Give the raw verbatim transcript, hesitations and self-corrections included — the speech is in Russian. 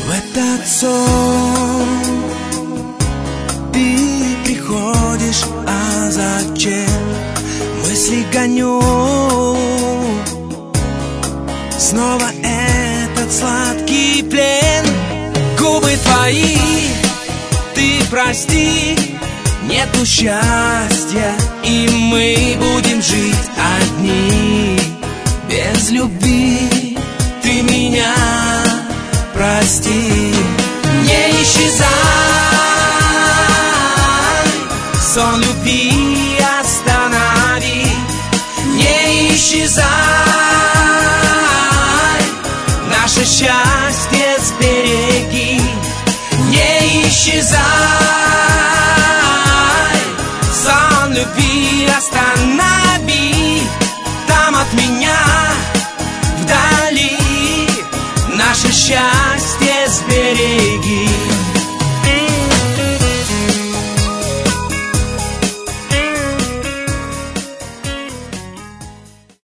В этот сон ты приходишь, а зачем? Мысли гоню, снова этот сладкий плен. Губы твои, ты прости, нету счастья, и мы будем жить одни. Без любви ты меня прости. Не исчезай, сон любви останови. Не исчезай, наше счастье сбереги. Не исчезай, сон любви останови. Там от меня вдали наше счастье сбереги.